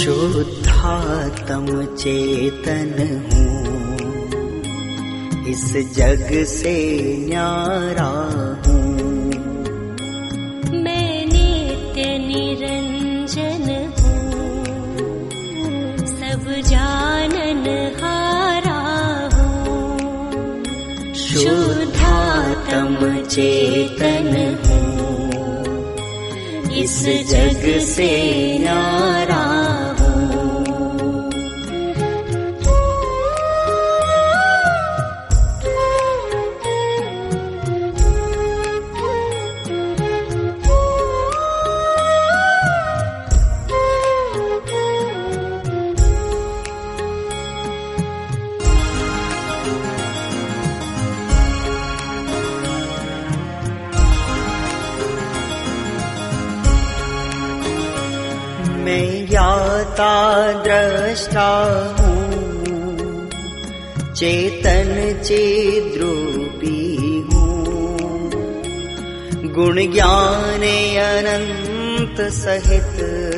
शुद्धात्म चेतन हूँ, इस जग से न्यारा हूँ। मैं नित्य निरंजन हूँ, सब जानन हारा हूँ। शुद्धात्म चेतन हूँ, इस जग से न्यारा मैं ज्ञाता दृष्टा हूँ, चेतन चिद्रूपी हूँ। गुण ज्ञान अनंत सहित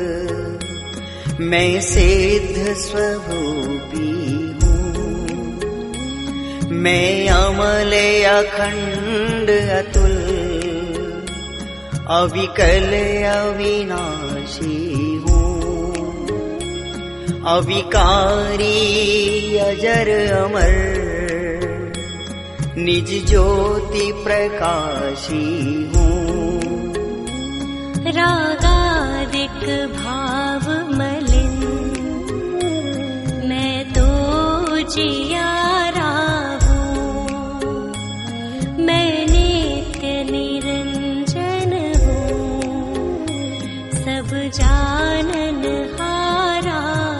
मैं सिद्ध स्वरूपी हूँ। मैं अमल अखंड अतुल अविकल अविनाशी हूँ। अविकारी अजर अमर निज ज्योति प्रकाशी हूँ। रागादिक भाव मलिन मैं तो जियारा हूँ। मैं नित्य निरंजन हूँ, सब जानन हारा।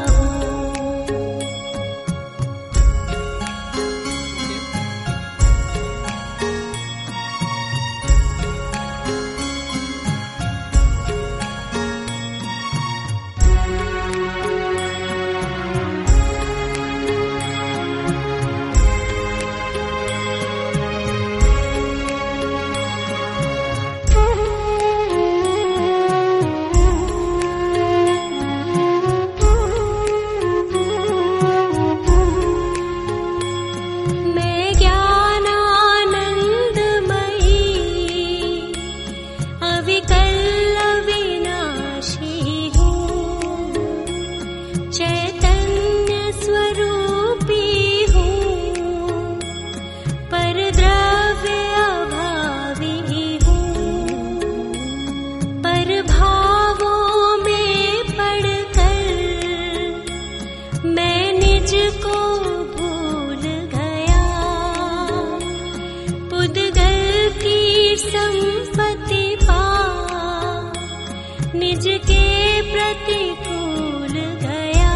निज के प्रतिकूल गया।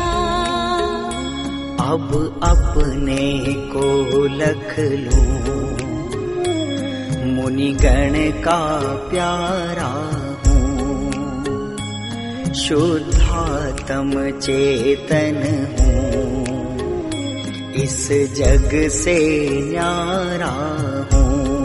अब अपने को लख लूं, मुनिगण का प्यारा हूँ। शुद्धात्म चेतन हूँ, इस जग से न्यारा हूँ।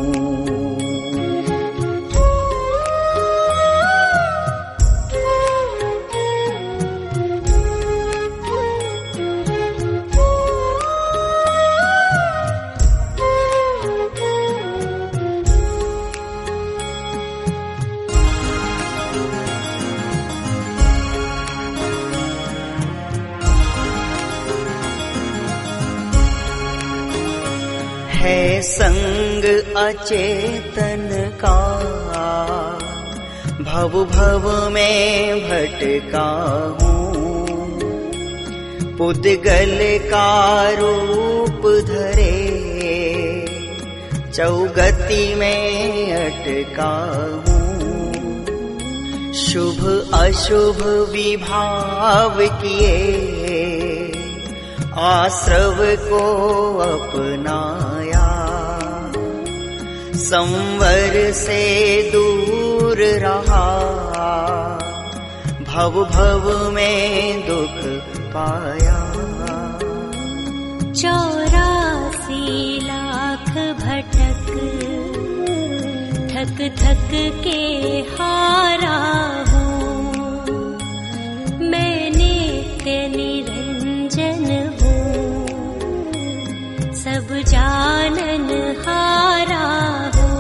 है संग अचेतन का, भव भव में भटका हूँ। पुद्गल का रूप धरे चौगति में अटका हूँ। शुभ अशुभ विभाव किए आश्रव को अपनाया। संवर से दूर रहा, भव भव में दुख पाया। 84 लाख भटक थक थक के हारा हूँ। मैं नित्य जानन हारा हूँ।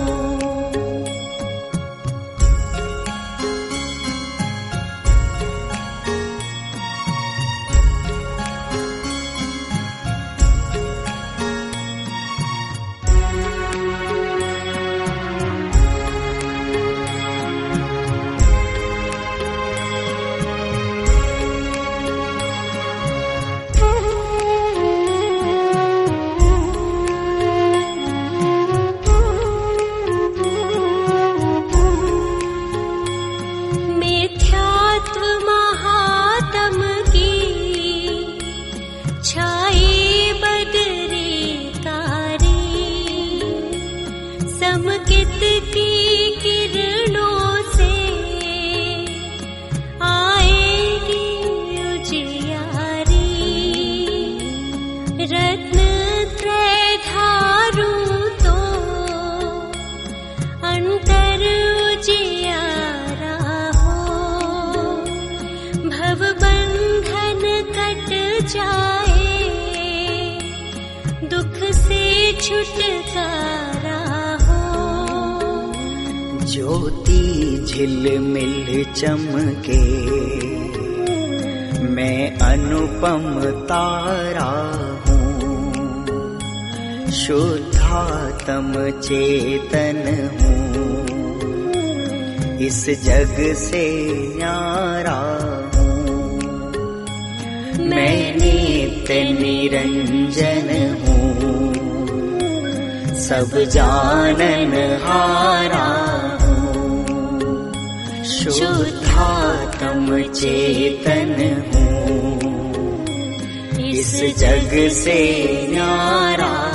छुटकारा हो। ज्योति झिलमिल चमके, मैं अनुपम तारा हूँ। शुद्धात्म चेतन हूँ, इस जग से न्यारा हूँ। मैं नित्य निरंजन हूँ, सब जानन हारा हूँ। शुद्धात्म चेतन हूँ, इस जग से न्यारा